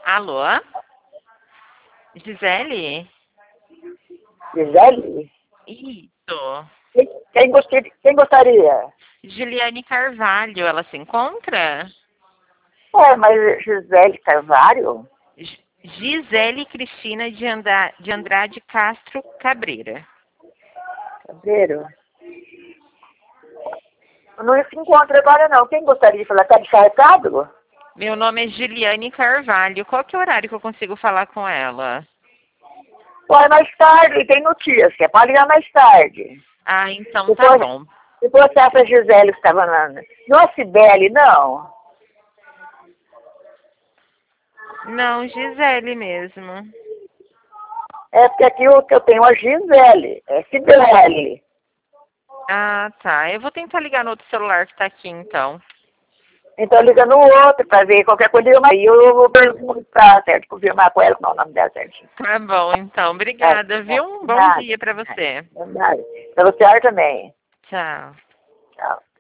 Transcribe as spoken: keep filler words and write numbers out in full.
Alô? Gisele? Gisele? Isso. Quem, quem, gostaria, quem gostaria? Juliane Carvalho, ela se encontra? É, mas Gisele Carvalho? G- Gisele Cristina de, Anda- de Andrade Castro Cabreira. Cabreiro? Não se encontra agora não. Quem gostaria de falar? Tá descartado? Meu nome é Juliane Carvalho. Qual que é o horário que eu consigo falar com ela? Pode mais tarde, tem notícia. Pode ligar mais tarde. Ah, então tá Depois, bom. depois essa Gisele que estava na... Não é Cibele, não? Não, Gisele mesmo. É porque aqui eu, eu tenho a Gisele. É Cibele. Ah, tá. Eu vou tentar ligar no outro celular que tá aqui, então. Então liga no outro para ver qualquer coisa. Aí eu vou perguntar, certo? Confirmar com ela qual é o nome dela certinho. Tá bom, então. É, Obrigada, viu? Um bom nada, dia pra você. nada. Para você também. Tchau. Tchau.